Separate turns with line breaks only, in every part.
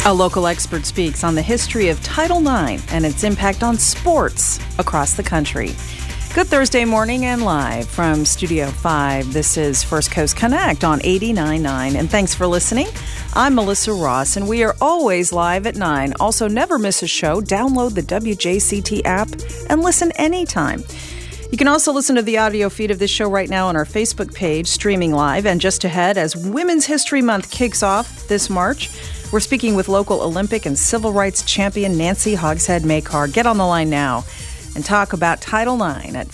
A local expert speaks on the history of Title IX and its impact on sports across the country. Good Thursday morning and live from Studio 5. This is First Coast Connect on 89.9, and thanks for listening. I'm Melissa Ross, and we are always live at 9. Also, never miss a show. Download the WJCT app and listen anytime. You can also listen to the audio feed of this show right now on our Facebook page, streaming live. And just ahead, as Women's History Month kicks off this March, we're speaking with local Olympic and civil rights champion Nancy Hogshead Makar. Get on the line now and talk about Title IX at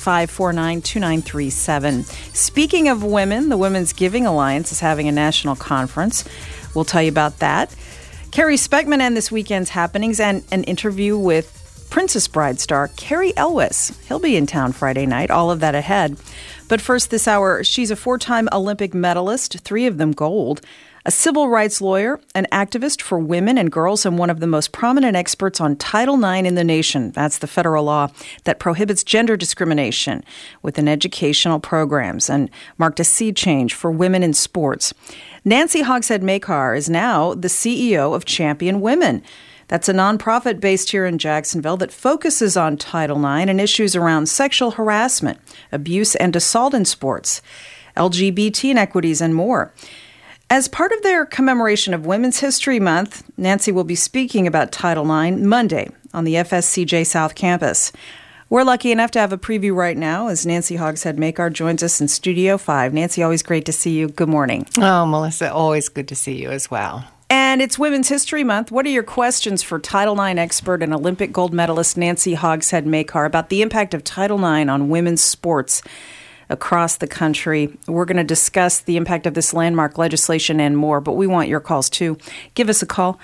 549-2937. Speaking of women, the Women's Giving Alliance is having a national conference. We'll tell you about that. Carrie Speckman and this weekend's happenings and an interview with Princess Bride star Cary Elwes. He'll be in town Friday night. All of that ahead. But first this hour, she's a 4-time Olympic medalist, 3 of them gold, a civil rights lawyer, an activist for women and girls, and one of the most prominent experts on Title IX in the nation. That's the federal law that prohibits gender discrimination within educational programs and marked a sea change for women in sports. Nancy Hogshead Makar is now the CEO of Champion Women. That's a nonprofit based here in Jacksonville that focuses on Title IX and issues around sexual harassment, abuse, and assault in sports, LGBT inequities, and more. As part of their commemoration of Women's History Month, Nancy will be speaking about Title IX Monday on the FSCJ South Campus. We're lucky enough to have a preview right now as Nancy Hogshead Makar joins us in Studio 5. Nancy, always great to see you. Good morning.
Oh, Melissa, always good to see you as well.
And it's Women's History Month. What are your questions for Title IX expert and Olympic gold medalist Nancy Hogshead Makar about the impact of Title IX on women's sports across the country? We're going to discuss the impact of this landmark legislation and more, but we want your calls too. Give us a call,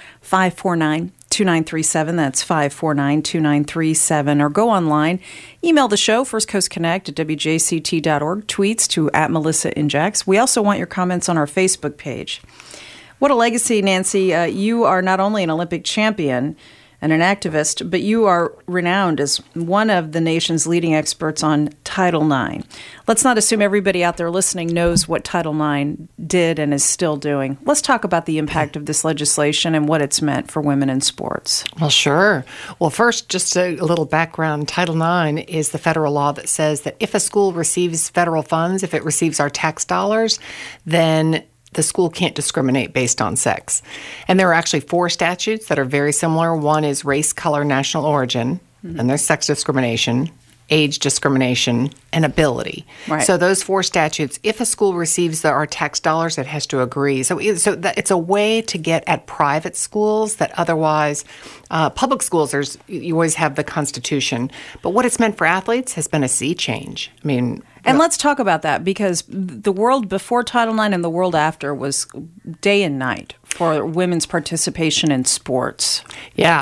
549-2937. That's 549-2937. Or go online. Email the show, firstcoastconnect at wjct.org. Tweets to @MelissaInJax. We also want your comments on our Facebook page. What a legacy, Nancy. You are not only an Olympic champion and an activist, but you are renowned as one of the nation's leading experts on Title IX. Let's not assume everybody out there listening knows what Title IX did and is still doing. Let's talk about the impact of this legislation and what it's meant for women in sports.
Well, sure. Well, first, just a little background. Title IX is the federal law that says that if a school receives federal funds, if it receives our tax dollars, then the school can't discriminate based on sex. And there are actually 4 statutes that are very similar. One is race, color, national origin, and there's sex discrimination, age discrimination, and ability.
Right.
So those 4 statutes, if a school receives our tax dollars, it has to agree. So it's a way to get at private schools that otherwise, public schools, you always have the Constitution. But what it's meant for athletes has been a sea change. I mean,
and let's talk about that, because the world before Title IX and the world after was day and night for women's participation in sports.
Yeah.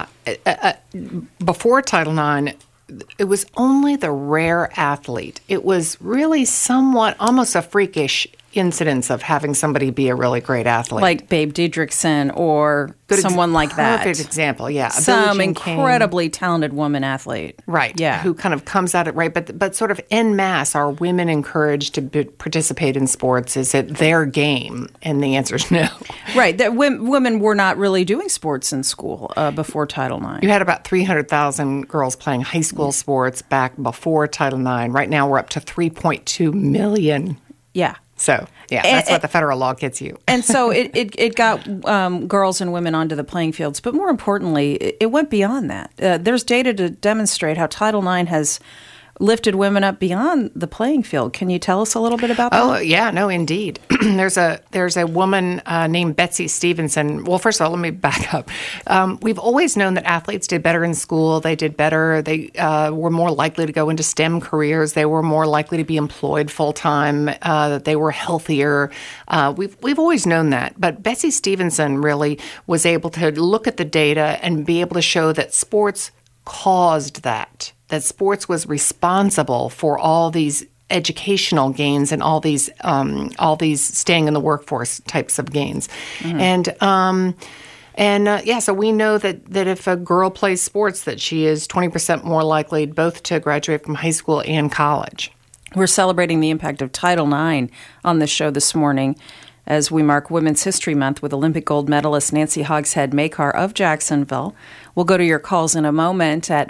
Before Title IX, it was only the rare athlete. It was really somewhat almost a freakish incidence of having somebody be a really great athlete.
Like Babe Didrikson or someone like that.
Perfect example, yeah.
Some incredibly talented woman athlete.
Right,
yeah.
Who kind of comes at it right. But sort of en masse, are women encouraged to participate in sports? Is it their game? And the answer is no.
Right, that women were not really doing sports in school before Title IX.
You had about 300,000 girls playing high school sports back before Title IX. Right now we're up to 3.2 million.
Yeah.
So, yeah, that's what the federal law gets you.
And so it got girls and women onto the playing fields. But more importantly, it went beyond that. There's data to demonstrate how Title IX has lifted women up beyond the playing field. Can you tell us a little bit about that?
Oh, yeah, no, indeed. There's a woman named Betsy Stevenson. Well, first of all, let me back up. We've always known that athletes did better in school. They did better. They were more likely to go into STEM careers. They were more likely to be employed full-time. That they were healthier. We've always known that. But Betsy Stevenson really was able to look at the data and be able to show that sports caused that sports was responsible for all these educational gains and all these staying in the workforce types of gains. Mm-hmm. So we know that if a girl plays sports, that she is 20% more likely both to graduate from high school and college.
We're celebrating the impact of Title IX on this show this morning. as we mark Women's History Month with Olympic gold medalist Nancy Hogshead Makar of Jacksonville. We'll go to your calls in a moment at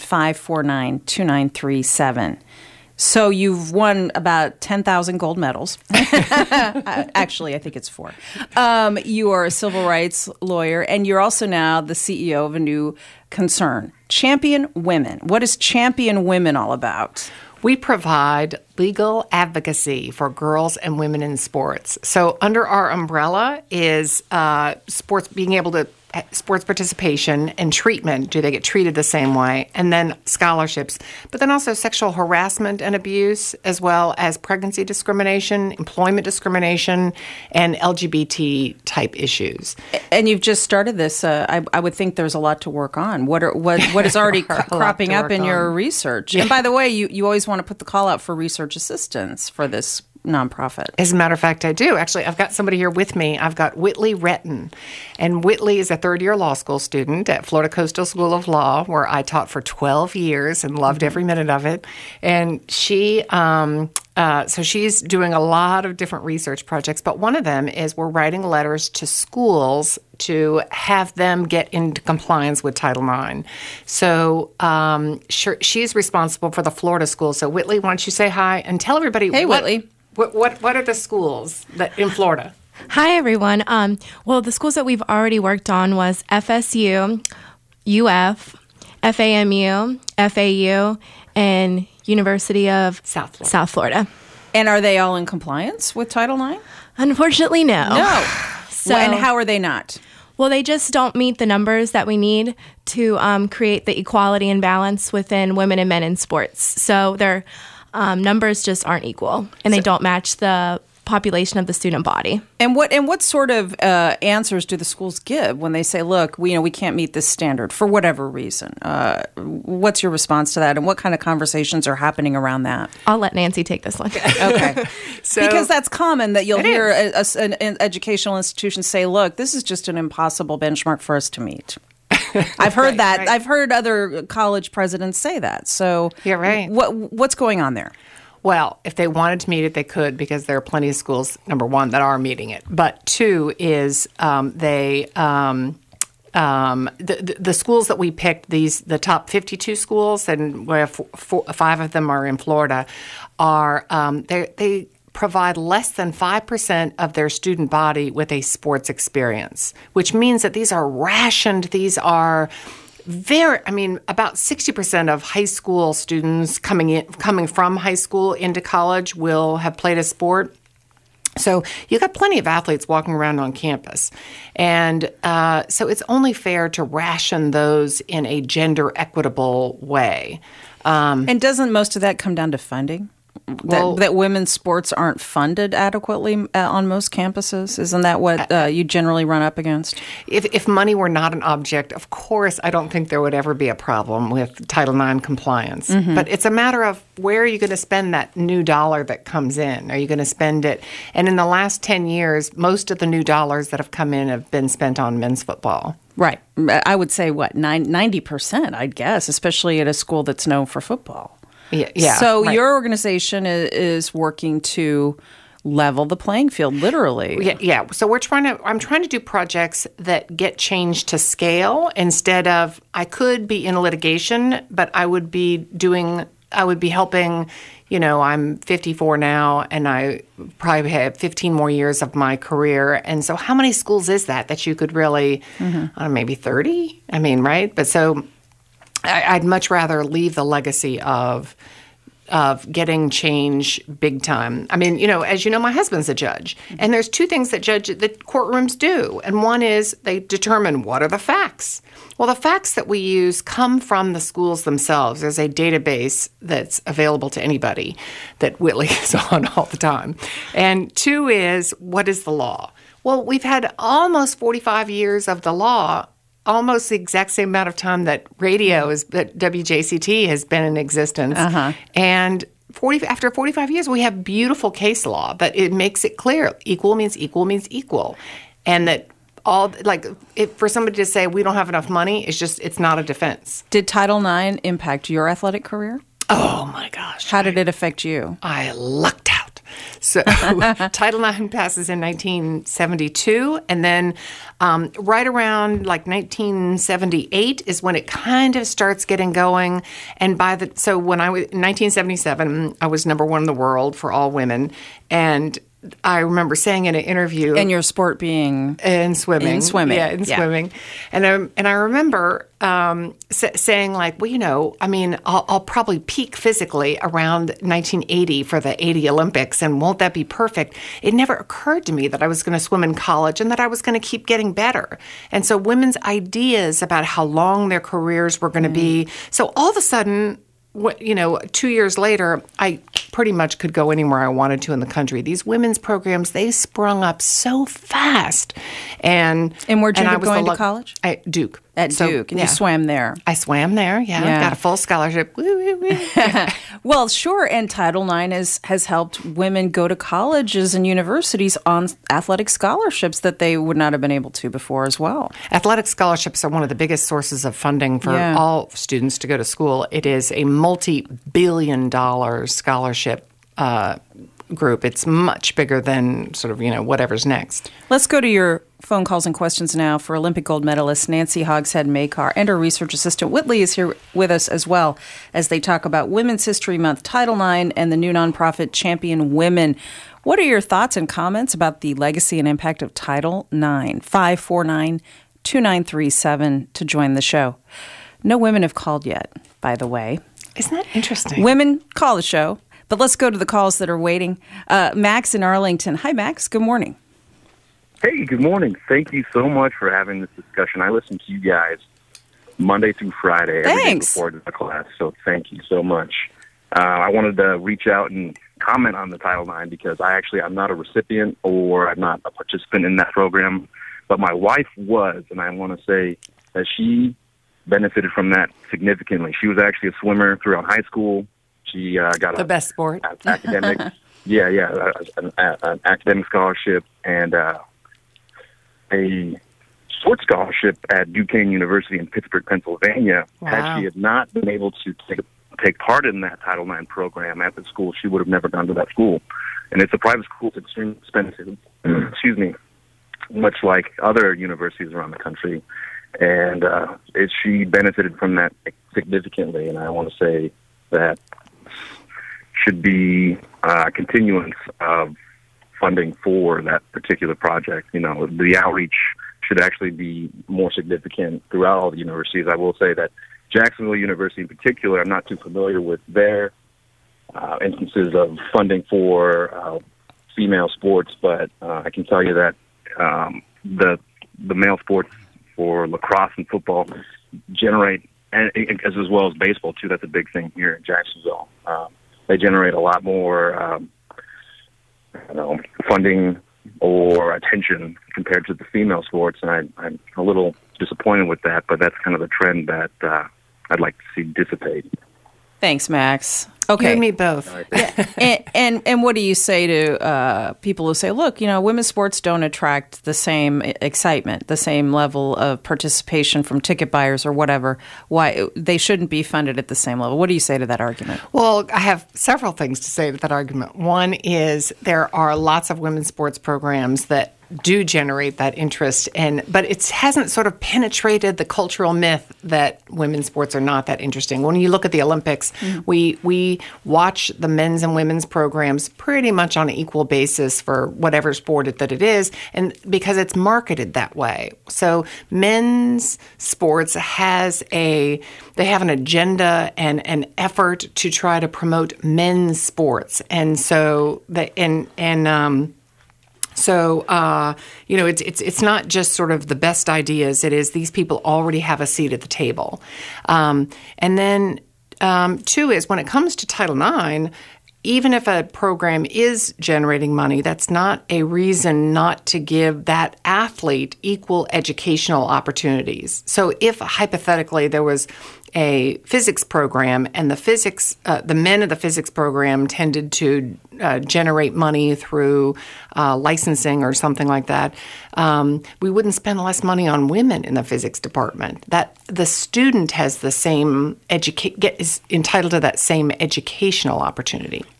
549-2937. So you've won about 10,000 gold medals. Actually, I think it's 4. You are a civil rights lawyer, and you're also now the CEO of a new concern, Champion Women. What is Champion Women all about?
We provide legal advocacy for girls and women in sports. So under our umbrella is sports being able to sports participation and treatment. Do they get treated the same way? And then scholarships, but then also sexual harassment and abuse, as well as pregnancy discrimination, employment discrimination, and LGBT type issues.
And you've just started this. I would think there's a lot to work on. What is already cropping up in your research? Yeah. And by the way, you always want to put the call out for research assistance for this nonprofit.
As a matter of fact, I do. Actually, I've got somebody here with me. I've got Whitley Retton. And Whitley is a third-year law school student at Florida Coastal School of Law, where I taught for 12 years and loved every minute of it. And she, so she's doing a lot of different research projects, but one of them is we're writing letters to schools to have them get into compliance with Title IX. So she's responsible for the Florida schools. So Whitley, why don't you say hi and tell everybody.
Hey, Whitley.
What are the schools that in Florida?
Hi, everyone. Well, the schools that we've already worked on was FSU, UF, FAMU, FAU, and University of South Florida.
And are they all in compliance with Title IX?
Unfortunately, no.
No.
So,
and how are they not?
Well, they just don't meet the numbers that we need to create the equality and balance within women and men in sports. So their numbers just aren't equal, and they don't match the population of the student body.
And what sort of answers do the schools give when they say, "Look, we can't meet this standard for whatever reason"? What's your response to that, and what kind of conversations are happening around that?
I'll let Nancy take this one.
Okay, because that's common that you'll hear an educational institution say, "Look, this is just an impossible benchmark for us to meet." I've heard that. Right. I've heard other college presidents say that. So
you're right.
What's going on there?
Well, if they wanted to meet it, they could, because there are plenty of schools, number one, that are meeting it. But two is the schools that we picked, the top 52 schools, and where 5 of them are in Florida, are they provide less than 5% of their student body with a sports experience, which means that these are rationed. These are about 60% of high school students coming from high school into college will have played a sport. So you got plenty of athletes walking around on campus. And so it's only fair to ration those in a gender equitable way.
And doesn't most of that come down to funding? That women's sports aren't funded adequately on most campuses? Isn't that what you generally run up against?
If money were not an object, of course, I don't think there would ever be a problem with Title IX compliance. Mm-hmm. But it's a matter of where are you going to spend that new dollar that comes in? Are you going to spend it? And in the last 10 years, most of the new dollars that have come in have been spent on men's football.
Right. I would say, 90%, I'd guess, especially at a school that's known for football.
Yeah.
So
right.
Your organization is working to level the playing field, literally.
Yeah. So I'm trying to do projects that get change to scale instead of, I could be in litigation, but I would be helping, I'm 54 now, and I probably have 15 more years of my career. And so how many schools is that you could really, maybe 30? Right? But so I'd much rather leave the legacy of getting change big time. As you know, my husband's a judge, and there's 2 things that courtrooms do, and one is they determine what are the facts. Well, the facts that we use come from the schools themselves. There's a database that's available to anybody that Whitley is on all the time. And 2 is, what is the law? Well, we've had almost 45 years of the law, almost the exact same amount of time that that WJCT has been in existence. Uh-huh. And after 45 years, we have beautiful case law that it makes it clear equal means equal means equal. And that for somebody to say we don't have enough money, it's not a defense.
Did Title IX impact your athletic career?
Oh, my gosh.
How did it affect you?
I lucked out. So Title IX passes in 1972, and then right around like 1978 is when it kind of starts getting going. And so when I was in 1977, I was number one in the world for all women, and I remember saying in an interview,
and your sport being
in swimming,
swimming.
Swimming, and I remember saying like, well, I'll probably peak physically around 1980 for the 80 Olympics, and won't that be perfect? It never occurred to me that I was going to swim in college and that I was going to keep getting better. And so women's ideas about how long their careers were going to be. So all of a sudden, 2 years later, I pretty much could go anywhere I wanted to in the country. These women's programs, they sprung up so fast. And
where'd you end up going to college?
At Duke.
At Duke. And you swam there.
I swam there, yeah. Got a full scholarship. Woo, woo, woo.
Well, sure. And Title IX has helped women go to colleges and universities on athletic scholarships that they would not have been able to before as well.
Athletic scholarships are one of the biggest sources of funding for all students to go to school. It is a multi-billion-dollar scholarship group. It's much bigger than sort of, whatever's next.
Let's go to your phone calls and questions now for Olympic gold medalist Nancy Hogshead-Makar, and her research assistant Whitley is here with us as well as they talk about Women's History Month, Title IX, and the new nonprofit Champion Women. What are your thoughts and comments about the legacy and impact of Title IX? 549-2937 to join the show. No women have called yet, by the way.
Isn't that interesting?
Women call the show. But let's go to the calls that are waiting. Max in Arlington. Hi, Max. Good morning.
Hey, good morning. Thank you so much for having this discussion. I listen to you guys Monday through Friday every day before the class, so thank you so much. I wanted to reach out and comment on the Title IX because I'm not a recipient or I'm not a participant in that program, but my wife was, and I want to say that she benefited from that significantly. She was actually a swimmer throughout high school. She got
the best sport.
Academic, an academic scholarship and a sports scholarship at Duquesne University in Pittsburgh, Pennsylvania.
Wow.
Had she had not been able to take part in that Title IX program at the school, she would have never gone to that school. And it's a private school; it's extremely expensive. Excuse me, much like other universities around the country. And she benefited from that significantly. And I want to say that should be a continuance of funding for that particular project. The outreach should actually be more significant throughout all the universities. I will say that Jacksonville University in particular, I'm not too familiar with their instances of funding for female sports, but I can tell you that the male sports for lacrosse and football generate, and as well as baseball too, that's a big thing here in Jacksonville. They generate a lot more, funding or attention compared to the female sports, and I'm a little disappointed with that. But that's kind of the trend that I'd like to see dissipate.
Thanks, Max. Okay,
you and me both.
and what do you say to people who say, look, women's sports don't attract the same excitement, the same level of participation from ticket buyers or whatever? Why they shouldn't be funded at the same level? What do you say to that argument?
Well, I have several things to say to that argument. One is there are lots of women's sports programs that do generate that interest, but it hasn't sort of penetrated the cultural myth that women's sports are not that interesting. When you look at the Olympics, we watch the men's and women's programs pretty much on an equal basis for whatever sport that it is, and because it's marketed that way. So men's sports they have an agenda and an effort to try to promote men's sports, and so it's not just sort of the best ideas. It is these people already have a seat at the table. And then two is when it comes to Title IX, even if a program is generating money, that's not a reason not to give that athlete equal educational opportunities. So if hypothetically there was a physics program and the men of the physics program tended to generate money through licensing or something like that, we wouldn't spend less money on women in the physics department. That the student has the same is entitled to that same educational opportunity.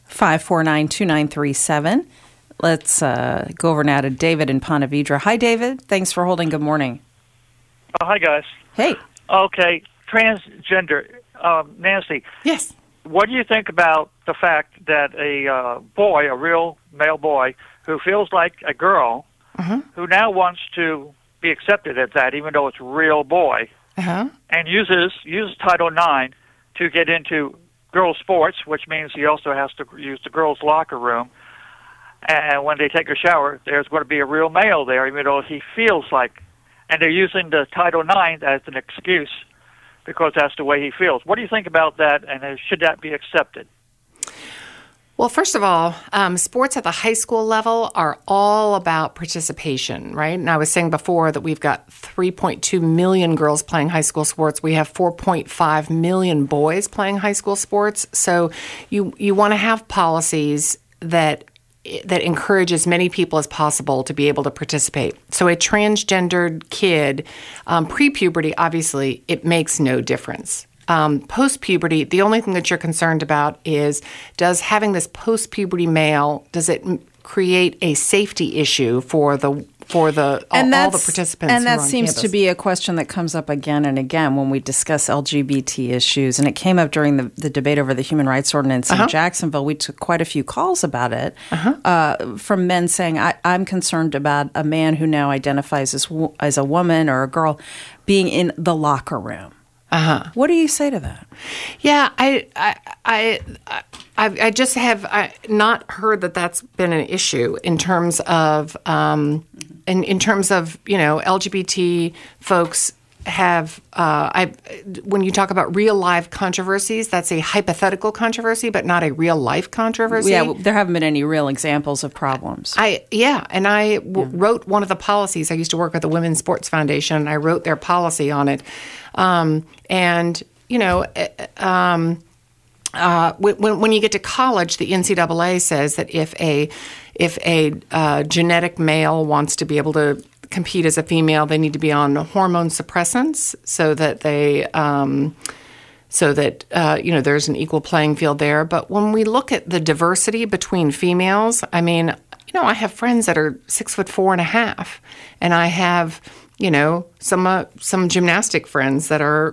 549-2937. Let's go over now to David in Ponte Vedra. Hi, David. Thanks for holding. Good morning.
Hi, guys.
Hey.
Okay, transgender. Nancy.
Yes.
What do you think about the fact that a boy, a real male boy, who feels like a girl, who now wants to be accepted as that, even though it's a real boy, and uses Title IX to get into girls' sports, which means he also has to use the girls' locker room, and when they take a shower, there's going to be a real male there, even though he feels like, and they're using the Title IX as an excuse because that's the way he feels. What do you think about that, and should that be accepted?
Well, first of all, sports at the high school level are all about participation, right? And I was saying before that we've got 3.2 million girls playing high school sports. We have 4.5 million boys playing high school sports. So you want to have policies that encourage as many people as possible to be able to participate. So a transgendered kid, pre-puberty, obviously, it makes no difference. Post-puberty, the only thing that you're concerned about is, does having this post-puberty male, does it create a safety issue for all the participants?
And that
who are on
seems
campus?
to be a question that comes up again and again when we discuss LGBT issues. And it came up during the debate over the Human Rights Ordinance in Jacksonville. We took quite a few calls about it from men saying, I'm concerned about a man who now identifies as a woman or a girl being in the locker room. What do you say to that?
Yeah, I just have not heard that that's been an issue in terms of in terms of LGBT folks have when you talk about real life controversies, that's a hypothetical controversy, but not a real life controversy.
Yeah, there haven't been any real examples of problems.
I wrote one of the policies. I used to work at the Women's Sports Foundation, and I wrote their policy on it. When you get to college, the NCAA says that if a genetic male wants to be able to compete as a female, they need to be on hormone suppressants so that there's an equal playing field there. But when we look at the diversity between females, I mean, I have friends that are 6'4.5", and I have some gymnastic friends that are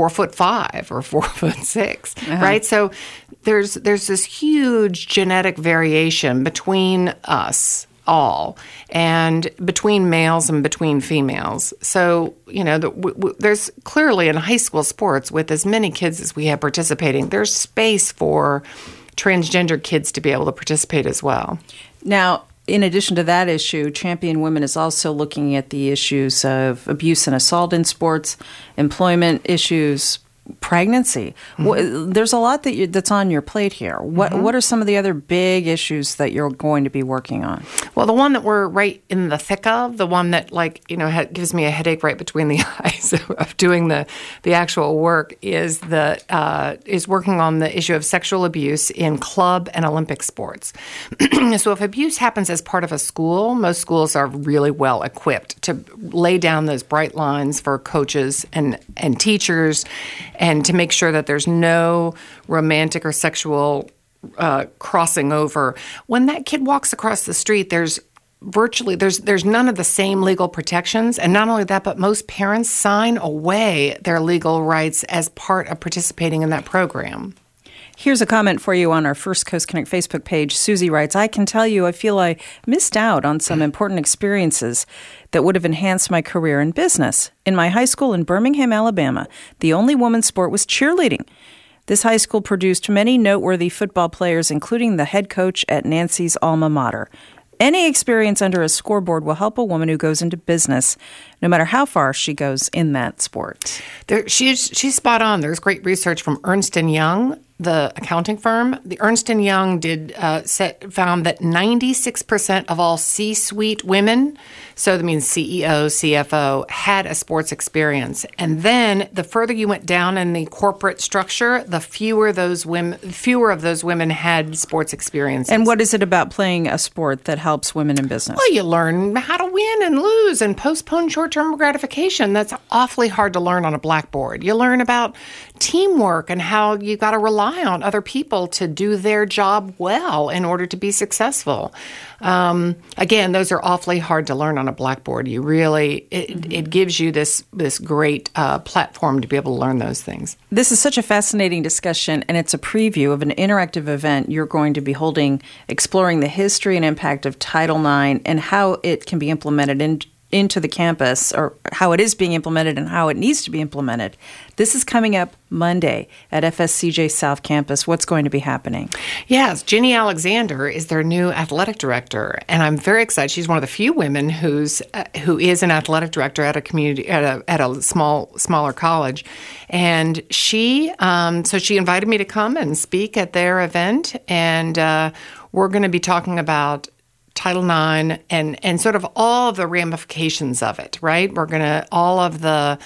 4'5" or 4'6", right? So there's this huge genetic variation between us all, and between males and between females. So there's clearly in high school sports, with as many kids as we have participating, there's space for transgender kids to be able to participate as well.
Now, in addition to that issue, Champion Women is also looking at the issues of abuse and assault in sports, employment issues, pregnancy. There's a lot that's on your plate here. What are some of the other big issues that you're going to be working on? Well,
the one that we're right in the thick of, the one that gives me a headache right between the eyes of doing the actual work is working on the issue of sexual abuse in club and Olympic sports. So if abuse happens as part of a school, most schools are really well equipped to lay down those bright lines for coaches and teachers, and to make sure that there's no romantic or sexual crossing over. When that kid walks across the street, there's none of the same legal protections. And not only that, but most parents sign away their legal rights as part of participating in that program.
Here's a comment for you on our First Coast Connect Facebook page. Susie writes, I can tell you I feel I missed out on some important experiences that would have enhanced my career in business. In my high school in Birmingham, Alabama, the only women's sport was cheerleading. This high school produced many noteworthy football players, including the head coach at Nancy's alma mater. Any experience under a scoreboard will help a woman who goes into business, no matter how far she goes in that sport.
She's spot on. There's great research from Ernst & Young, the accounting firm. The Ernst & Young found that 96% of all C-suite women, so that means CEO, CFO, had a sports experience. And then the further you went down in the corporate structure, the fewer of those women had sports experiences.
And what is it about playing a sport that helps women in business?
Well, you learn how to win and lose and postpone short-term gratification. That's awfully hard to learn on a blackboard. You learn about teamwork and how you got to rely rely on other people to do their job well in order to be successful. Again, those are awfully hard to learn on a blackboard. You really, it gives you this great platform to be able to learn those things.
This is such a fascinating discussion, and it's a preview of an interactive event you're going to be holding, exploring the history and impact of Title IX and how it can be implemented into the campus, or how it is being implemented and how it needs to be implemented. This is coming up Monday at FSCJ South Campus. What's going to be happening? Yes,
Ginny Alexander is their new athletic director, and I'm very excited. She's one of the few women who is an athletic director at a community at a smaller college, and she invited me to come and speak at their event, and we're going to be talking about Title IX and sort of all of the ramifications of it, right? We're going to, all of the,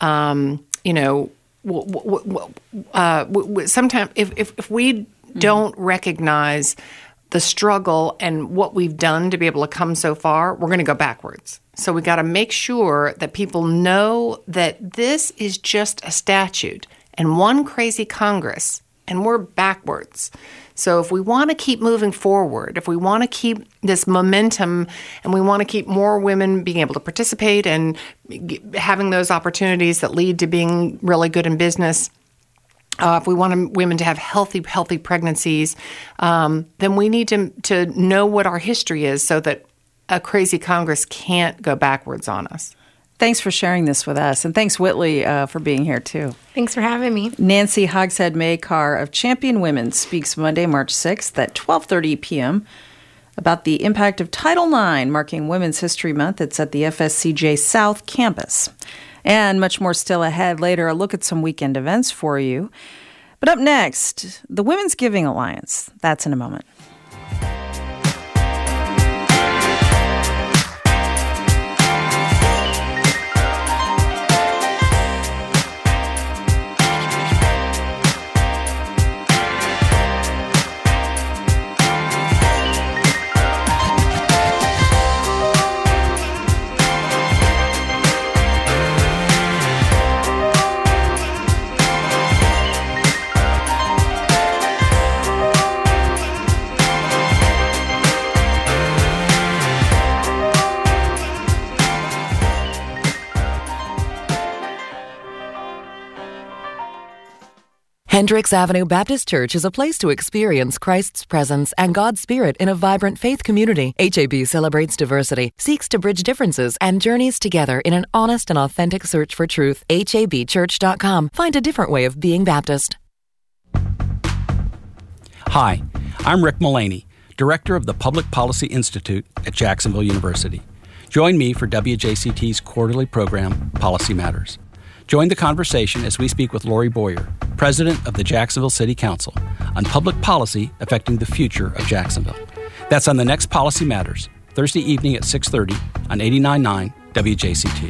sometimes if we don't recognize the struggle and what we've done to be able to come so far, we're going to go backwards. So we got to make sure that people know that this is just a statute and one crazy Congress, and we're backwards. So if we want to keep moving forward, if we want to keep this momentum and we want to keep more women being able to participate and having those opportunities that lead to being really good in business, if we want women to have healthy pregnancies, then we need to know what our history is so that a crazy Congress can't go backwards on us.
Thanks for sharing this with us. And thanks, Whitley, for being here, too.
Thanks for having me.
Nancy Hogshead-Maycar of Champion Women speaks Monday, March 6th at 12:30 p.m. about the impact of Title IX, marking Women's History Month. It's at the FSCJ South Campus. And much more still ahead. Later, a look at some weekend events for you. But up next, the Women's Giving Alliance. That's in a moment.
Hendricks Avenue Baptist Church is a place to experience Christ's presence and God's Spirit in a vibrant faith community. HAB celebrates diversity, seeks to bridge differences, and journeys together in an honest and authentic search for truth. HABchurch.com. Find a different way of being Baptist.
Hi, I'm Rick Mullaney, Director of the Public Policy Institute at Jacksonville University. Join me for WJCT's quarterly program, Policy Matters. Join the conversation as we speak with Lori Boyer, President of the Jacksonville City Council, on public policy affecting the future of Jacksonville. That's on the next Policy Matters, Thursday evening at 6:30 on 89.9 WJCT.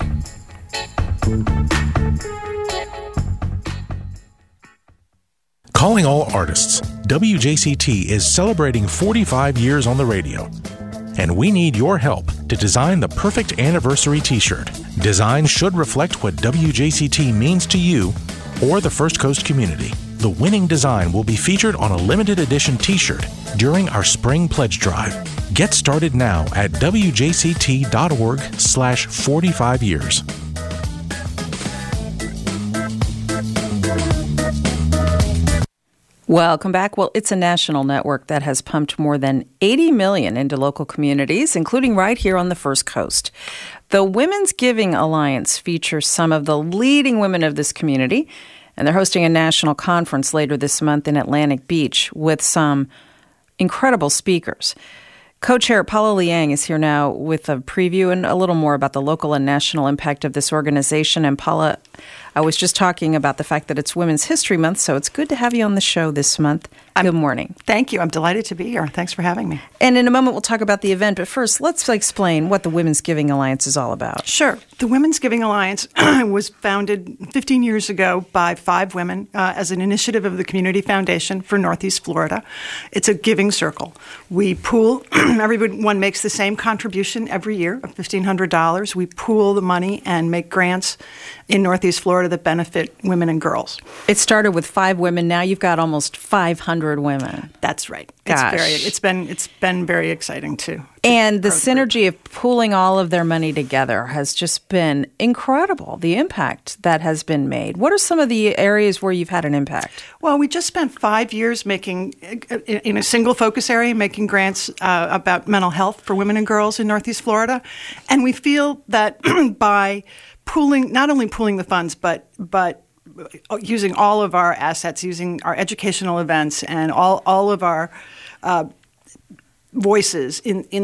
Calling all artists, WJCT is celebrating 45 years on the radio. And we need your help to design the perfect anniversary t-shirt. Design should reflect what WJCT means to you or the First Coast community. The winning design will be featured on a limited edition t-shirt during our spring pledge drive. Get started now at wjct.org/45 years.
Welcome back. Well, it's a national network that has pumped more than $80 million into local communities, including right here on the First Coast. The Women's Giving Alliance features some of the leading women of this community, and they're hosting a national conference later this month in Atlantic Beach with some incredible speakers. Co-chair Paula Liang is here now with a preview and a little more about the local and national impact of this organization. And Paula, I was just talking about the fact that it's Women's History Month, so it's good to have you on the show this month. Good morning.
Thank you. I'm delighted to be here. Thanks for having me.
And in a moment, we'll talk about the event. But first, let's explain what the Women's Giving Alliance is all about.
Sure. The Women's Giving Alliance was founded 15 years ago by 5 women as an initiative of the Community Foundation for Northeast Florida. It's a giving circle. We pool. Everyone makes the same contribution every year of $1,500. We pool the money and make grants in Northeast Northeast Florida that benefit women and girls.
It started with 5 women. Now you've got almost 500 women.
That's right.
Gosh.
It's been very exciting too.
And the synergy of pooling all of their money together has just been incredible, the impact that has been made. What are some of the areas where you've had an impact?
Well, we just spent 5 years making, in a single focus area, making grants about mental health for women and girls in Northeast Florida. And we feel that by not only pooling the funds, but using all of our assets, using our educational events and all of our voices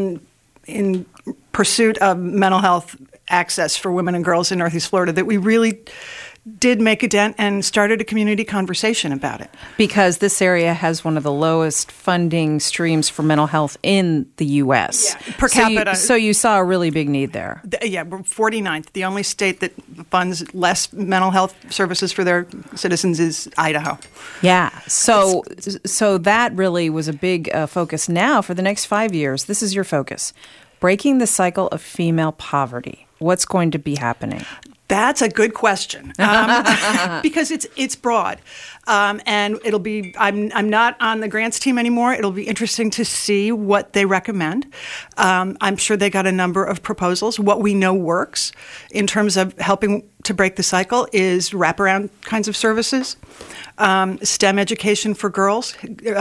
in pursuit of mental health access for women and girls in Northeast Florida, that we really did make a dent and started a community conversation about it.
Because this area has one of the lowest funding streams for mental health in the U.S.
Yeah, per capita.
So you saw a really big need there.
Yeah, we're 49th. The only state that funds less mental health services for their citizens is Idaho.
Yeah. So that really was a big focus. Now, for the next 5 years, this is your focus. Breaking the cycle of female poverty. What's going to be happening?
That's a good question, because it's broad, and it'll be. I'm not on the grants team anymore. It'll be interesting to see what they recommend. I'm sure they got a number of proposals. What we know works in terms of helping to break the cycle is wraparound kinds of services, STEM education for girls,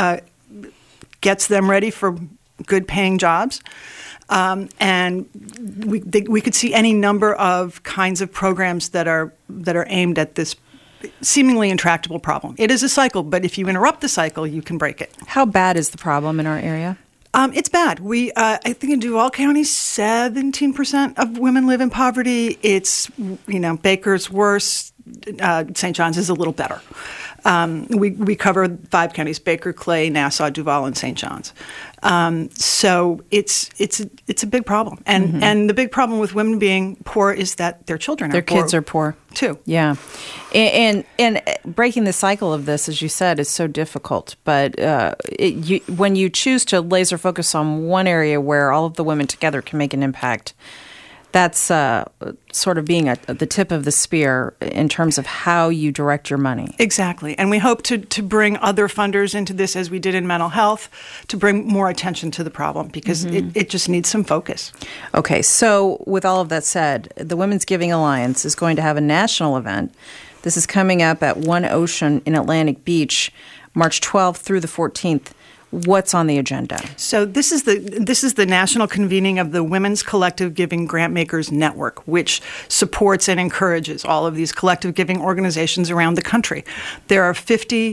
gets them ready for good paying jobs. And we could see any number of kinds of programs that are aimed at this seemingly intractable problem. It is a cycle, but if you interrupt the cycle, you can break it.
How bad is the problem in our area?
It's bad. I think in Duval County, 17% of women live in poverty. It's, Baker's worse. St. John's is a little better. We cover 5 counties: Baker, Clay, Nassau, Duval, and St. John's. So it's a big problem, and the big problem with women being poor is that their children
their kids are poor
too.
Yeah, and breaking the cycle of this, as you said, is so difficult. But when you choose to laser focus on one area where all of the women together can make an impact, that's sort of being the tip of the spear in terms of how you direct your money.
Exactly. And we hope to bring other funders into this, as we did in mental health, to bring more attention to the problem, because it just needs some focus.
Okay. So with all of that said, the Women's Giving Alliance is going to have a national event. This is coming up at One Ocean in Atlantic Beach, March 12th through the 14th. What's on the agenda?
So this is the national convening of the Women's Collective Giving Grantmakers Network, which supports and encourages all of these collective giving organizations around the country. There are 50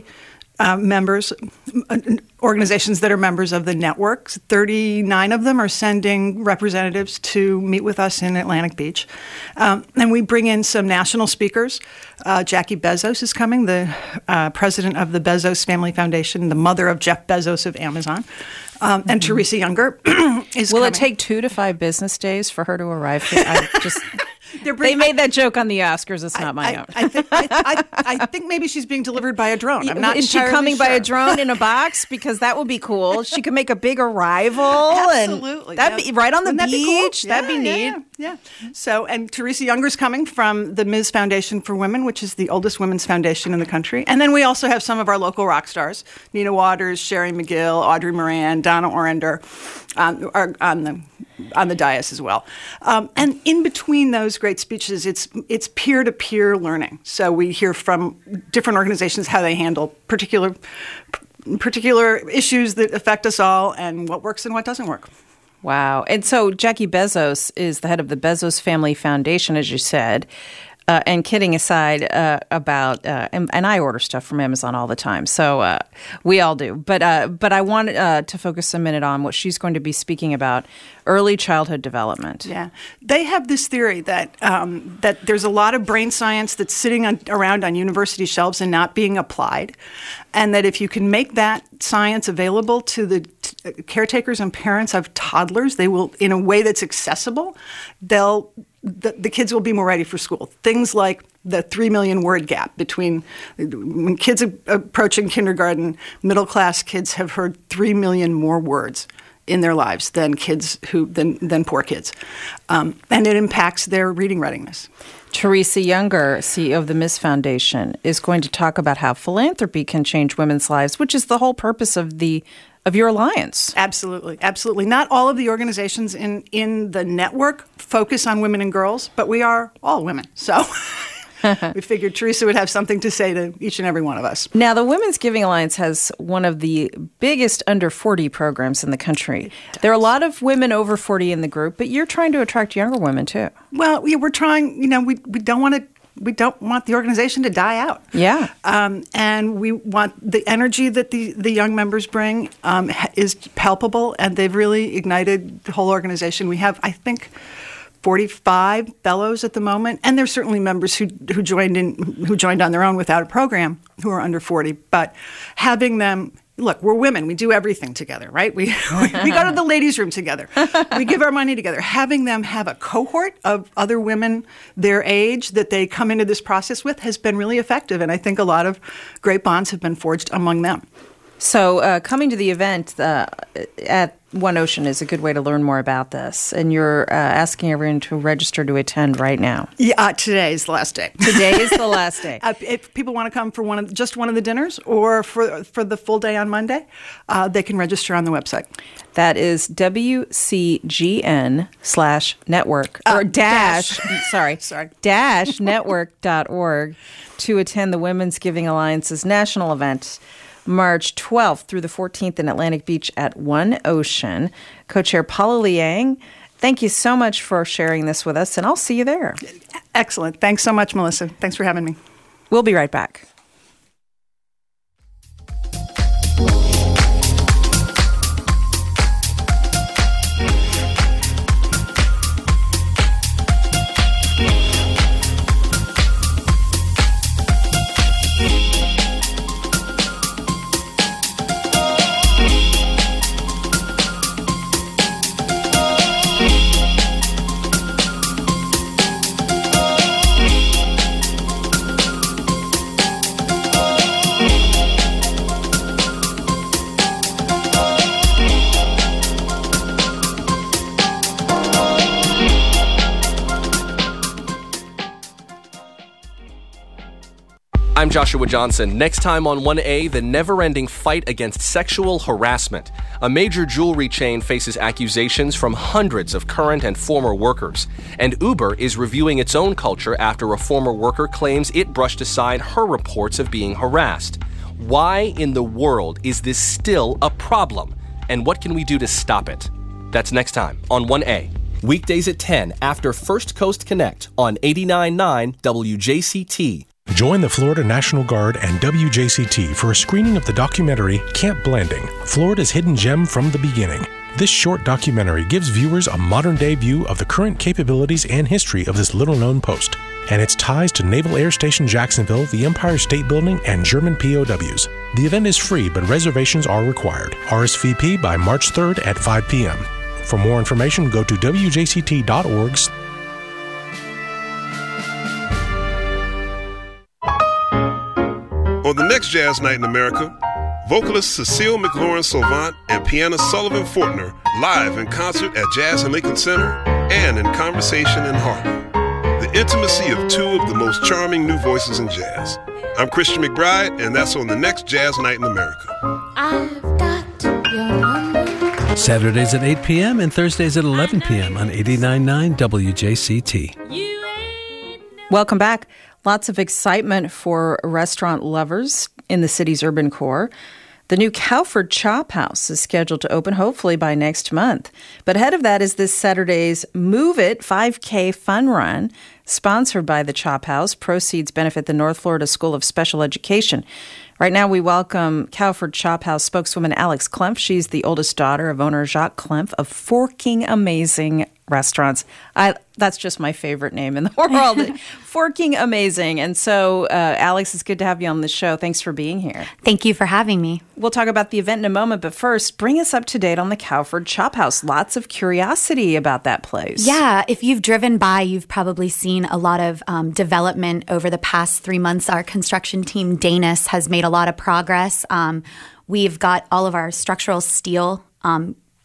organizations that are members of the network. 39 of them are sending representatives to meet with us in Atlantic Beach. And we bring in some national speakers. Jackie Bezos is coming, the president of the Bezos Family Foundation, the mother of Jeff Bezos of Amazon. And Teresa Younger is
Will
coming.
it take 2 to 5 business days for her to arrive here? They made that joke on the Oscars. It's not my own.
I think maybe she's being delivered by a drone. I'm not
Is she
entirely
coming
sure.
by a drone in a box? Because that would be cool. She could make a big arrival.
Absolutely.
And that'd be right on the
Wouldn't that be cool?
beach. That'd be neat.
Yeah. So, and Teresa Younger's coming from the Ms. Foundation for Women, which is the oldest women's foundation in the country. And then we also have some of our local rock stars: Nina Waters, Sherry McGill, Audrey Moran, Donna Orender, are on the dais as well. And in between those great speeches, it's peer-to-peer learning. So we hear from different organizations how they handle particular issues that affect us all, and what works and what doesn't work.
Wow. And so Jackie Bezos is the head of the Bezos Family Foundation, as you said. And kidding aside about, and I order stuff from Amazon all the time, so we all do. But I want to focus a minute on what she's going to be speaking about: early childhood development.
Yeah, they have this theory that that there's a lot of brain science that's sitting around on university shelves and not being applied, and that if you can make that science available to the caretakers and parents of toddlers, they will, in a way that's accessible, the kids will be more ready for school. Things like the 3 million word gap between when kids are approaching kindergarten, middle class kids have heard 3 million more words in their lives than than poor kids, and it impacts their reading readiness.
Teresa Younger, CEO of the Miss Foundation, is going to talk about how philanthropy can change women's lives, which is the whole purpose of your alliance.
Absolutely. Absolutely. Not all of the organizations in the network focus on women and girls, but we are all women. So we figured Teresa would have something to say to each and every one of us.
Now, the Women's Giving Alliance has one of the biggest under 40 programs in the country. There are a lot of women over 40 in the group, but you're trying to attract younger women too.
Well, we're trying, we don't want the organization to die out.
Yeah.
And we want the energy that the young members bring is palpable, and they've really ignited the whole organization. We have, I think, 45 fellows at the moment, and there's certainly members who joined on their own without a program who are under 40. But having them, look, we're women. We do everything together, right? We go to the ladies' room together. We give our money together. Having them have a cohort of other women their age that they come into this process with has been really effective, and I think a lot of great bonds have been forged among them.
So coming to the event at One Ocean is a good way to learn more about this. And you're asking everyone to register to attend right now.
Yeah, today is the last day.
Today is the last day.
If people want to come for just one of the dinners or for the full day on Monday, they can register on the website.
That is WCGN/network or -network.org to attend the Women's Giving Alliance's national event, March 12th through the 14th in Atlantic Beach at One Ocean. Co-chair Paula Liang, thank you so much for sharing this with us, and I'll see you there.
Excellent. Thanks so much, Melissa. Thanks for having me.
We'll be right back.
I'm Joshua Johnson. Next time on 1A, the never-ending fight against sexual harassment. A major jewelry chain faces accusations from hundreds of current and former workers. And Uber is reviewing its own culture after a former worker claims it brushed aside her reports of being harassed. Why in the world is this still a problem? And what can we do to stop it? That's next time on 1A. Weekdays at 10 after First Coast Connect on 89.9 WJCT.
Join the Florida National Guard and WJCT for a screening of the documentary Camp Blanding, Florida's Hidden Gem from the Beginning. This short documentary gives viewers a modern-day view of the current capabilities and history of this little-known post, and its ties to Naval Air Station Jacksonville, the Empire State Building, and German POWs. The event is free, but reservations are required. RSVP by March 3rd at 5 p.m. For more information, go to wjct.org.
On the next Jazz Night in America, vocalist Cecile McLaurin-Salvant and pianist Sullivan Fortner live in concert at Jazz in Lincoln Center and in conversation in Harlem. The intimacy of two of the most charming new voices in jazz. I'm Christian McBride, and that's on the next Jazz Night in America.
I've got your number.
Saturdays at 8 p.m. and Thursdays at 11 p.m. on 89.9 WJCT.
Welcome back. Lots of excitement for restaurant lovers in the city's urban core. The new Cowford Chop House is scheduled to open hopefully by next month. But ahead of that is this Saturday's Move It 5K Fun Run, sponsored by the Chop House. Proceeds benefit the North Florida School of Special Education. Right now we welcome Cowford Chop House spokeswoman Alex Klemp. She's the oldest daughter of owner Jacques Klemp of Forking Amazing Restaurants. That's just my favorite name in the world. Forking Amazing. And so, Alex, it's good to have you on the show. Thanks for being here.
Thank you for having me.
We'll talk about the event in a moment, but first, bring us up to date on the Cowford Chop House. Lots of curiosity about that place.
Yeah, if you've driven by, you've probably seen a lot of development over the past 3 months. Our construction team, Danis, has made a lot of progress. We've got all of our structural steel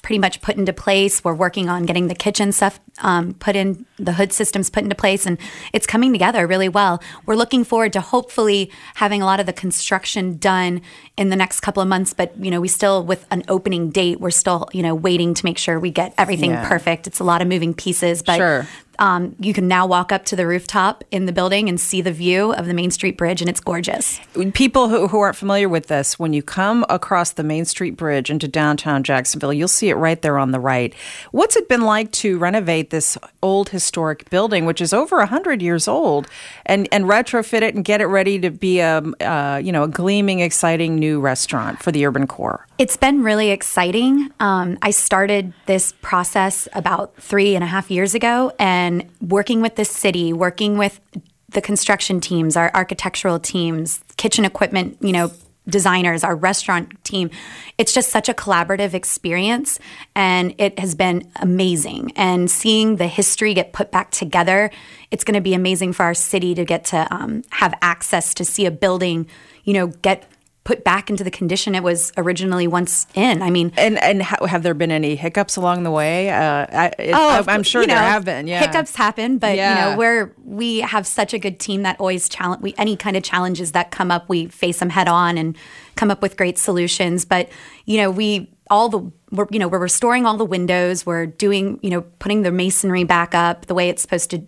pretty much put into place. We're working on getting the kitchen stuff put in, the hood systems put into place, and it's coming together really well. We're looking forward to hopefully having a lot of the construction done in the next couple of months, but, we still, with an opening date, we're still, waiting to make sure we get everything perfect. It's a lot of moving pieces, but
sure.
You can now walk up to the rooftop in the building and see the view of the Main Street Bridge, and it's gorgeous.
People who aren't familiar with this, when you come across the Main Street Bridge into downtown Jacksonville, you'll see it right there on the right. What's it been like to renovate this old historic building, which is over 100 years old, and retrofit it and get it ready to be a gleaming, exciting new restaurant for the urban core?
It's been really exciting. I started this process about 3.5 years ago, and working with the city, working with the construction teams, our architectural teams, kitchen equipment, designers, our restaurant team. It's just such a collaborative experience, and it has been amazing. And seeing the history get put back together, it's going to be amazing for our city to get to have access to see a building, get put back into the condition it was originally once in. I mean,
and have there been any hiccups along the way? I'm sure there have been. Yeah,
hiccups happen, but we have such a good team that always any kind of challenges that come up, we face them head on and come up with great solutions. But we're restoring all the windows. We're doing putting the masonry back up the way it's supposed to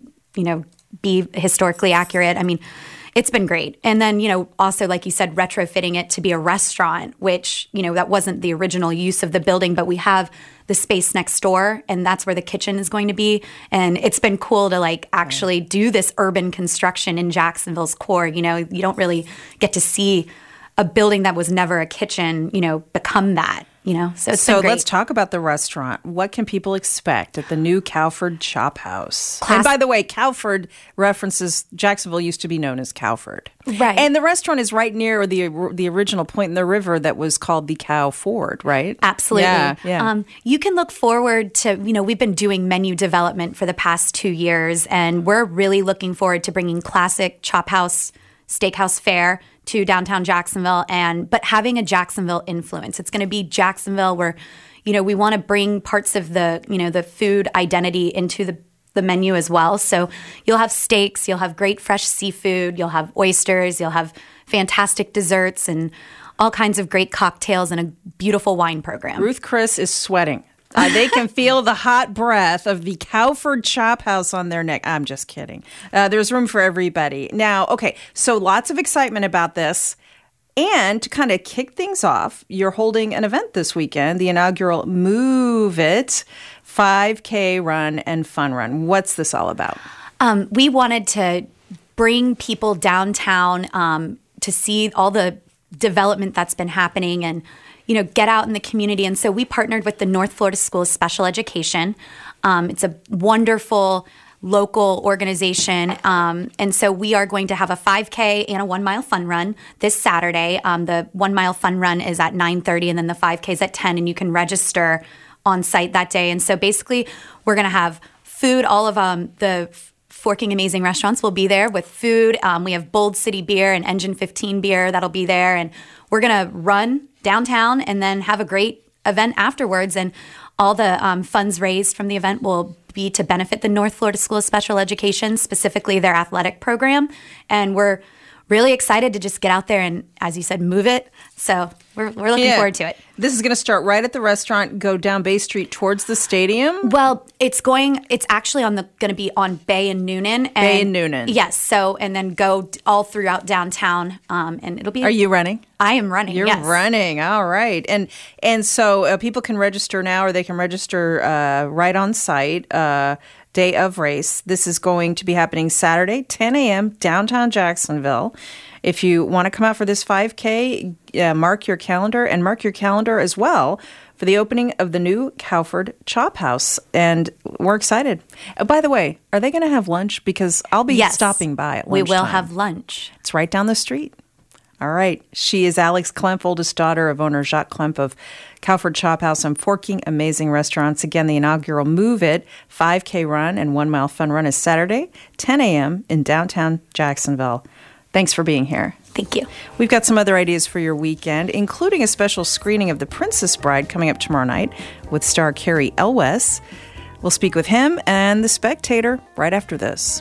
be historically accurate. I mean, it's been great. And then, also, like you said, retrofitting it to be a restaurant, which, that wasn't the original use of the building, but we have the space next door, and that's where the kitchen is going to be. And it's been cool to, actually do this urban construction in Jacksonville's core. You don't really get to see a building that was never a kitchen, become that. So
let's talk about the restaurant. What can people expect at the new Cowford Chop House?
And
by the way, Cowford references Jacksonville used to be known as Cowford.
Right.
And the restaurant is right near the original point in the river that was called the Cow Ford, right?
Absolutely.
Yeah.
You can look forward to, we've been doing menu development for the past 2 years, and we're really looking forward to bringing classic Chop House steakhouse fare to downtown Jacksonville, but having a Jacksonville influence. It's going to be Jacksonville where, we want to bring parts of the, the food identity into the menu as well. So you'll have steaks, you'll have great fresh seafood, you'll have oysters, you'll have fantastic desserts and all kinds of great cocktails and a beautiful wine program.
Ruth Chris is sweating. They can feel the hot breath of the Cowford Chop House on their neck. I'm just kidding. There's room for everybody. Now, okay, so lots of excitement about this. And to kind of kick things off, you're holding an event this weekend, the inaugural Move It 5K Run and Fun Run. What's this all about?
We wanted to bring people downtown to see all the development that's been happening and get out in the community. And so we partnered with the North Florida School of Special Education. It's a wonderful local organization. And so we are going to have a 5K and a 1 mile fun run this Saturday. The 1 mile fun run is at 9:30 and then the 5K is at 10, and you can register on site that day. And so basically we're going to have food. All of the Forking Amazing restaurants will be there with food. We have Bold City beer and Engine 15 beer that'll be there. And we're going to run downtown and then have a great event afterwards. And all the funds raised from the event will be to benefit the North Florida School of Special Education, specifically their athletic program. And we're really excited to just get out there and, as you said, move it. So we're looking forward to it.
This is going to start right at the restaurant, go down Bay Street towards the stadium?
Well, it's actually going to be on Bay and Noonan.
Bay and Noonan.
Yes. So, and then go all throughout downtown. And it'll be.
Are you running?
I am running.
You're
yes.
running. All right. And so people can register now, or they can register right on site. Day of race. This is going to be happening Saturday, 10 a.m., downtown Jacksonville. If you want to come out for this 5K, mark your calendar, and mark your calendar as well for the opening of the new Cowford Chop House. And we're excited. By the way, are they going to have lunch? Because I'll be stopping by at lunchtime.
We will have lunch.
It's right down the street. All right. She is Alex Klemp, oldest daughter of owner Jacques Klemp of Cowford Chop House and Forking Amazing Restaurants. Again, the inaugural Move It 5K Run and 1 Mile Fun Run is Saturday, 10 a.m. in downtown Jacksonville. Thanks for being here.
Thank you.
We've got some other ideas for your weekend, including a special screening of The Princess Bride coming up tomorrow night with star Cary Elwes. We'll speak with him and The Spectator right after this.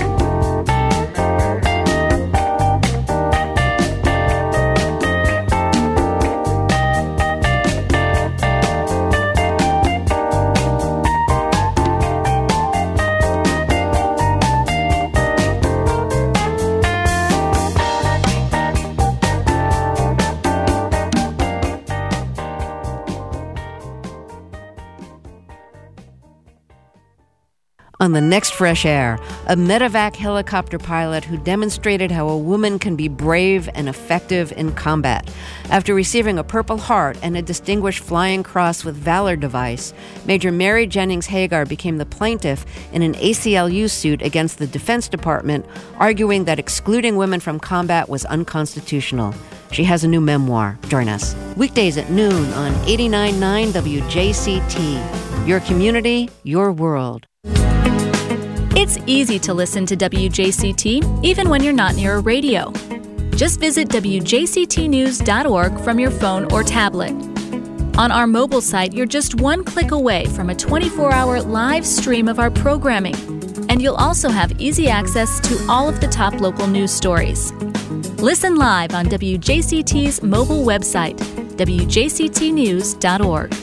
On the next Fresh Air, a medevac helicopter pilot who demonstrated how a woman can be brave and effective in combat. After receiving a Purple Heart and a Distinguished Flying Cross with Valor device, Major Mary Jennings Hagar became the plaintiff in an ACLU suit against the Defense Department, arguing that excluding women from combat was unconstitutional. She has a new memoir. Join us. Weekdays at noon on 89.9 WJCT. Your community, your world.
It's easy to listen to WJCT, even when you're not near a radio. Just visit WJCTnews.org from your phone or tablet. On our mobile site, you're just one click away from a 24-hour live stream of our programming, and you'll also have easy access to all of the top local news stories. Listen live on WJCT's mobile website, WJCTnews.org.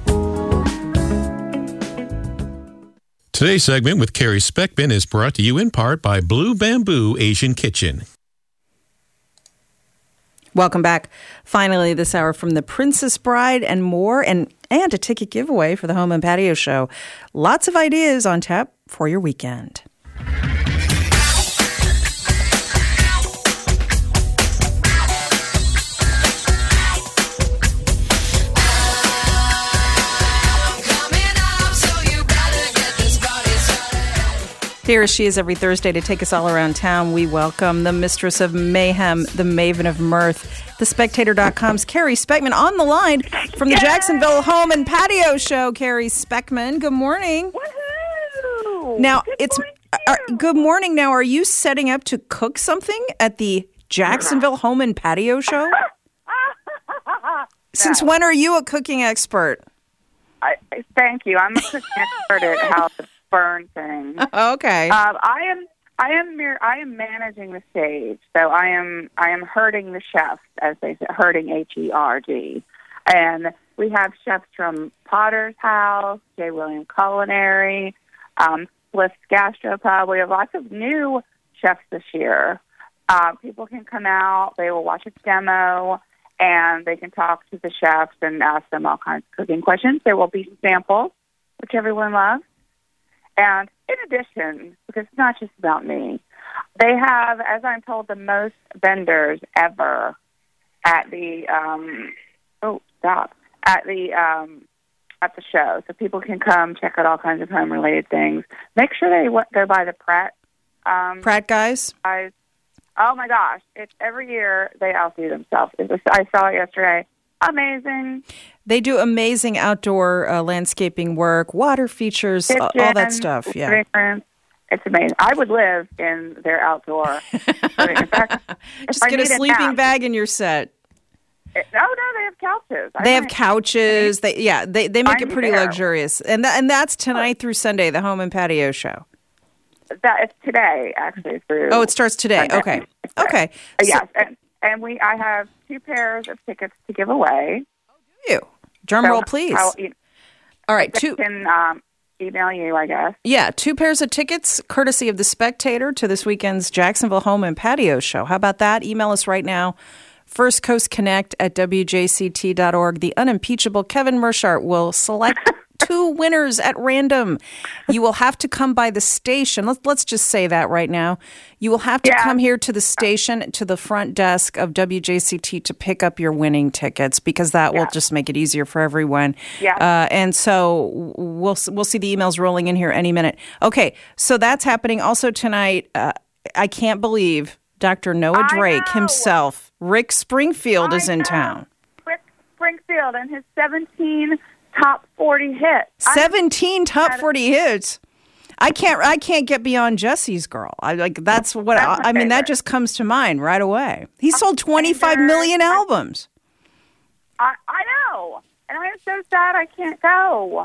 Today's segment with Carrie Speckman is brought to you in part by Blue Bamboo Asian Kitchen.
Welcome back. Finally, this hour from The Princess Bride and more, and a ticket giveaway for the Home and Patio Show. Lots of ideas on tap for your weekend. Here she is every Thursday to take us all around town. We welcome the mistress of mayhem, the maven of mirth, TheSpectator.com's Carrie Speckman on the line from the Jacksonville Home and Patio Show. Carrie Speckman, good morning.
Woohoo!
Now, good morning. Now, are you setting up to cook something at the Jacksonville Home and Patio Show? Since when are you a cooking expert?
Thank you. I'm a cooking expert at how to burn things.
Okay.
I am managing the stage, so I am herding the chefs, as they say, herding HERD, and we have chefs from Potter's House, J. William Culinary, Bliss Gastropub. We have lots of new chefs this year. People can come out; they will watch a demo, and they can talk to the chefs and ask them all kinds of cooking questions. There will be samples, which everyone loves. And in addition, because it's not just about me, they have, as I'm told, the most vendors ever at the at the show. So people can come check out all kinds of home related things. Make sure they go by the Pratt
guys.
Oh my gosh! It's every year they outdo themselves. I saw it yesterday. Amazing.
They do amazing outdoor landscaping work, water features,
Kitchen,
all that stuff. Yeah,
it's amazing. I would live in their outdoor. In fact,
just get a sleeping bag in your set.
No, they have couches.
They have couches. They make it pretty luxurious, and that's tonight through Sunday, the Home and Patio Show.
It's today, actually. Through.
Oh, it starts today.
Sunday.
Okay.
Yes, and I have 2 pairs of tickets to give away.
You drum roll, please. All right, 2.
Can email you, I guess.
Yeah, 2 pairs of tickets, courtesy of The Spectator, to this weekend's Jacksonville Home and Patio Show. How about that? Email us right now. First Coast Connect at WJCT.org. The unimpeachable Kevin Mershart will select 2 winners at random. You will have to come by the station. Let's just say that right now. You will have to come here to the station, to the front desk of WJCT to pick up your winning tickets, because that will just make it easier for everyone.
Yeah.
And so we'll see the emails rolling in here any minute. Okay, so that's happening. Also tonight, I can't believe Dr. Noah Drake himself, Rick Springfield, is in town.
Rick Springfield and his 17 top 40 hits.
17 top 40 hits. I can't get beyond Jesse's Girl. That's what I mean. That just comes to mind right away. He sold 25 million albums.
I know, and I'm so sad I can't go.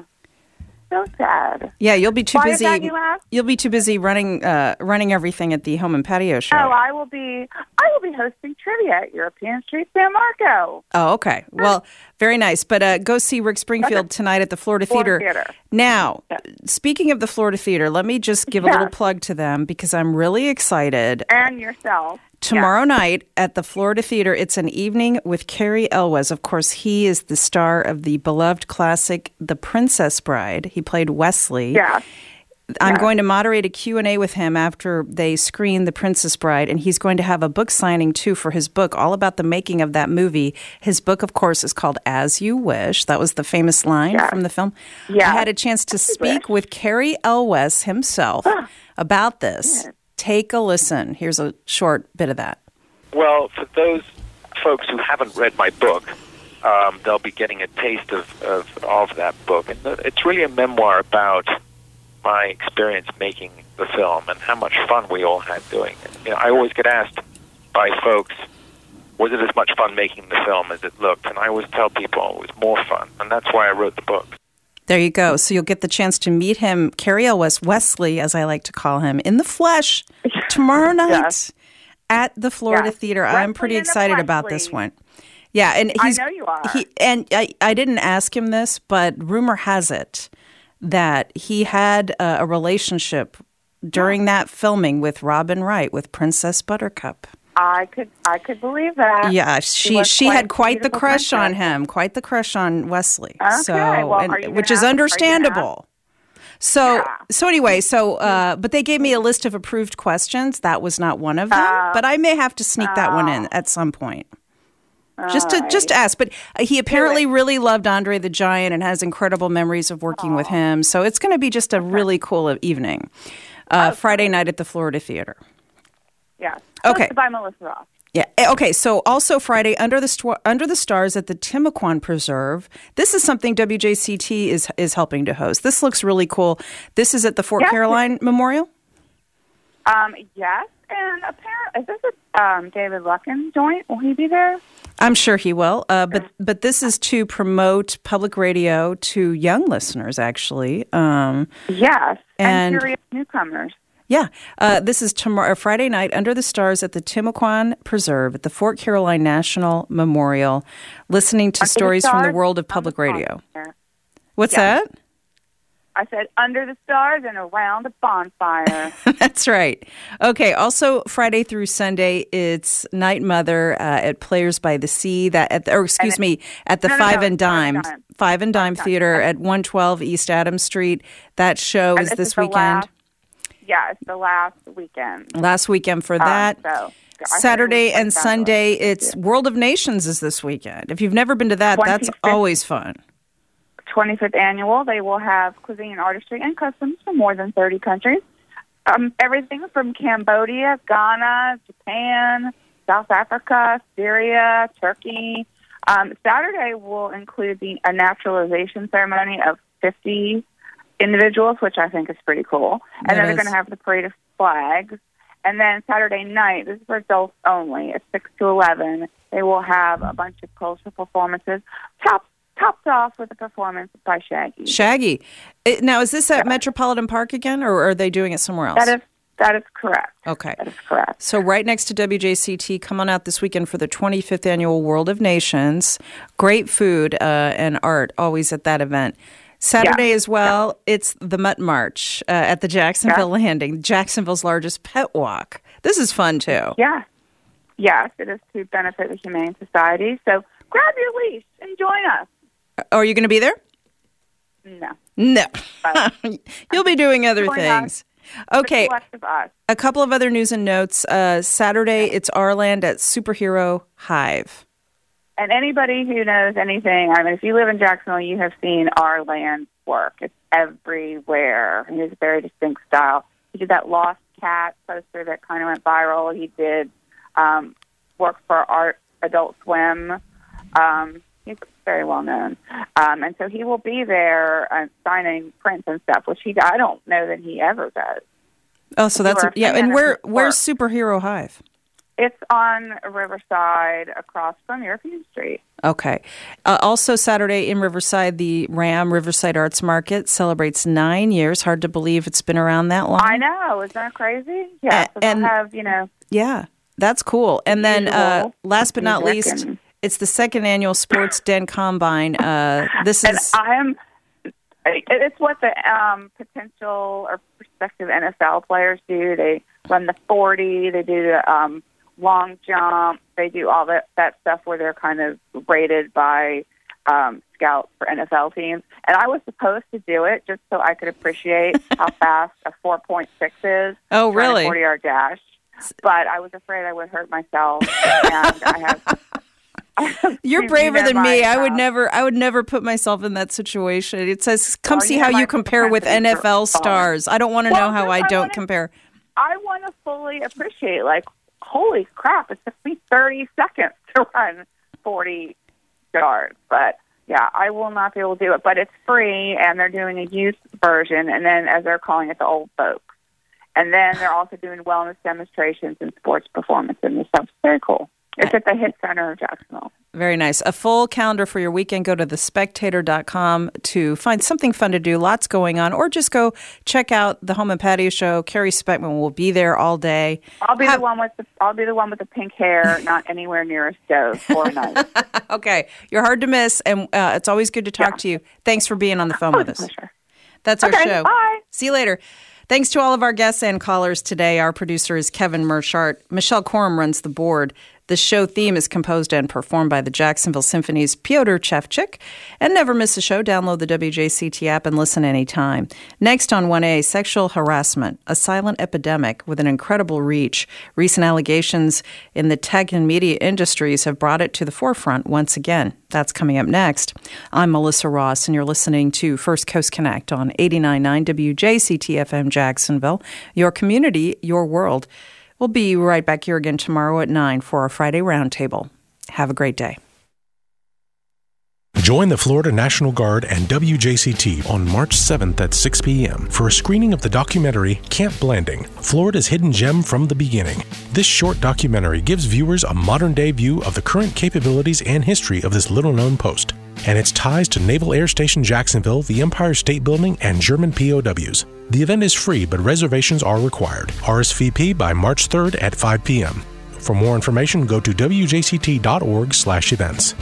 So sad.
Yeah, you'll be too
Why
busy.
is that, you ask?
You'll be too busy running everything at the Home and Patio Show.
Oh, I will be hosting trivia at European Street San Marco.
Oh, okay. Well, very nice. But go see Rick Springfield tonight at the Florida Theater. Now, speaking of the Florida Theater, let me just give a little plug to them because I'm really excited.
And yourself.
Tomorrow night at the Florida Theater, it's an evening with Cary Elwes. Of course, he is the star of the beloved classic The Princess Bride. He played Wesley.
Yeah.
I'm going to moderate a Q&A with him after they screen The Princess Bride, and he's going to have a book signing, too, for his book, all about the making of that movie. His book, of course, is called As You Wish. That was the famous line from the film.
Yeah.
I had a chance to speak with Cary Elwes himself about this. Yeah. Take a listen. Here's a short bit of that.
Well, for those folks who haven't read my book, they'll be getting a taste of that book. And it's really a memoir about my experience making the film and how much fun we all had doing it. You know, I always get asked by folks, was it as much fun making the film as it looked? And I always tell people it was more fun, and that's why I wrote the book.
There you go. So you'll get the chance to meet him, Cary Elwes, Wesley, as I like to call him, in the flesh tomorrow night at the Florida Theater.
Wesley,
I'm pretty excited about this one. Yeah, and
I know you are.
I didn't ask him this, but rumor has it that he had a relationship during that filming with Robin Wright, with Princess Buttercup.
I could believe that.
Yeah, she had quite the crush on him, quite the crush on Wesley.
Okay, well,
which is understandable. So anyway, but they gave me a list of approved questions. That was not one of them, but I may have to sneak that one in at some point. Just to ask, but he apparently really loved Andre the Giant and has incredible memories of working with him. So it's going to be just a really cool evening. Friday night at the Florida Theater.
Yeah.
Okay.
By Melissa Ross.
Yeah. Okay. So also Friday, Under the Stars at the Timucuan Preserve. This is something WJCT is helping to host. This looks really cool. This is at the Fort Caroline Memorial.
Yes, and apparently, is this a David Luckin joint? Will he be there?
I'm sure he will. But this is to promote public radio to young listeners, actually.
Yes, and curious newcomers.
Yeah. This is tomorrow, Friday night, Under the Stars at the Timucuan Preserve at the Fort Caroline National Memorial, listening to stories from the world of public radio. What's that?
I said under the stars and around a bonfire.
That's right. Okay. Also, Friday through Sunday, it's Night Mother at Players by the Sea. At the Five and Dime Theater at 112 East Adams Street. That show is this weekend.
It's the last weekend.
Last weekend for that. Saturday and Sunday, it's World of Nations is this weekend. If you've never been to that, that's always fun.
25th annual. They will have cuisine, artistry, and customs from more than 30 countries. Everything from Cambodia, Ghana, Japan, South Africa, Syria, Turkey. Saturday will include a naturalization ceremony of 50 individuals, which I think is pretty cool. And then they're going to have the parade of flags. And then Saturday night, this is for adults only, at 6 to 11, they will have a bunch of cultural performances, topped off with a performance by Shaggy.
Shaggy. Now, is this at Metropolitan Park again, or are they doing it somewhere else?
That is correct.
Okay.
That is correct.
So right next to WJCT, come on out this weekend for the 25th Annual World of Nations. Great food and art always at that event. Saturday as well, it's the Mutt March at the Jacksonville Landing, Jacksonville's largest pet walk. This is fun, too.
Yeah. Yes, it is to benefit the Humane Society. So grab your leash and join us.
Are you going to be there?
No.
You'll be doing other things. Okay. A couple of other news and notes. Saturday, it's Our-Land at Superhero Hive.
And anybody who knows anything, I mean, if you live in Jacksonville, you have seen Our-Land work. It's everywhere. He has a very distinct style. He did that Lost Cat poster that kind of went viral. He did work for Adult Swim. He's very well known. And so he will be there signing prints and stuff, which I don't know that he ever does.
Oh, so that's and where's Superhero Hive?
It's on Riverside, across from European Street.
Okay. Also Saturday in Riverside, the RAM Riverside Arts Market celebrates 9 years. Hard to believe it's been around that long.
I know. Isn't that crazy? Yeah. So they'll have,
Yeah, that's cool. And then last but not least, it's the second annual Sports Den Combine. It's what the potential or prospective NFL players do. They run the 40. They do the long jump. They do all that stuff where they're kind of rated by scouts for NFL teams. And I was supposed to do it just so I could appreciate how fast a 4.6 is. Oh, really?
40-yard dash. But I was afraid I would hurt myself. And I have...
You're braver than me. I would never put myself in that situation. It says, come see how you compare with NFL stars. I don't want to know how I don't compare.
I want to fully appreciate, holy crap, it took me 30 seconds to run 40 yards. But, yeah, I will not be able to do it. But it's free, and they're doing a youth version, and then, as they're calling it, the old folks. And then they're also doing wellness demonstrations and sports performance and stuff. It's very cool. It's at the Hit Center of Jacksonville.
Very nice. A full calendar for your weekend. Go to thespectator.com to find something fun to do. Lots going on. Or just go check out the Home and Patio Show. Carrie Speckman will be there all day.
I'll be the one with the pink hair, not anywhere near a stove or a knife.
Okay. You're hard to miss, and it's always good to talk to you. Thanks for being on the phone with us.
Pleasure.
That's our show.
Bye.
See you later. Thanks to all of our guests and callers today. Our producer is Kevin Mershart. Michelle Corum runs the board. The show theme is composed and performed by the Jacksonville Symphony's Pyotr Chevchik. And never miss a show. Download the WJCT app and listen anytime. Next on 1A, sexual harassment, a silent epidemic with an incredible reach. Recent allegations in the tech and media industries have brought it to the forefront once again. That's coming up next. I'm Melissa Ross, and you're listening to First Coast Connect on 89.9 WJCT-FM Jacksonville. Your community, your world. We'll be right back here again tomorrow at 9 for our Friday Roundtable. Have a great day.
Join the Florida National Guard and WJCT on March 7th at 6 p.m. for a screening of the documentary Camp Blanding, Florida's Hidden Gem from the Beginning. This short documentary gives viewers a modern-day view of the current capabilities and history of this little-known post, and its ties to Naval Air Station Jacksonville, the Empire State Building, and German POWs. The event is free, but reservations are required. RSVP by March 3rd at 5 p.m. For more information, go to wjct.org/events.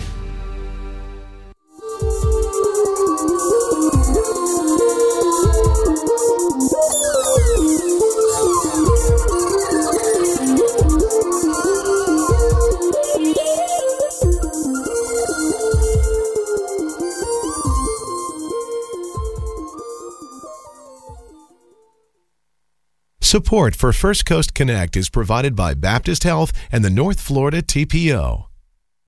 Support for First Coast Connect is provided by Baptist Health and the North Florida TPO.